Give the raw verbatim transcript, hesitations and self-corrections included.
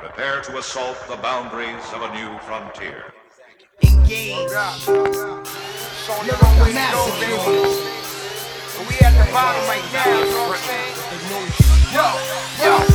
Prepare to assault the boundaries of a new frontier. Engage. Lyrical massacre. We at the bottom right now, you know what I'm saying? Yo, yo.